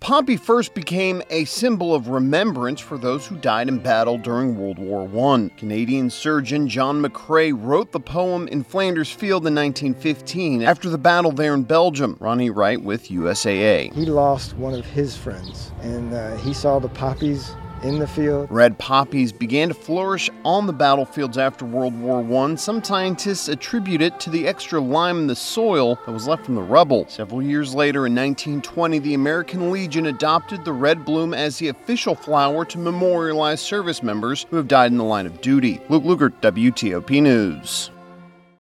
poppy first became a symbol of remembrance for those who died in battle during World War I. Canadian surgeon John McCrae wrote the poem in Flanders Field in 1915 after the battle there in Belgium. Ronnie Wright with USAA. He lost one of his friends, and he saw the poppies in the field. Red poppies began to flourish on the battlefields after World War I. Some scientists attribute it to the extra lime in the soil that was left from the rubble. Several years later, in 1920, the American Legion adopted the red bloom as the official flower to memorialize service members who have died in the line of duty. Luke Lukert, WTOP News.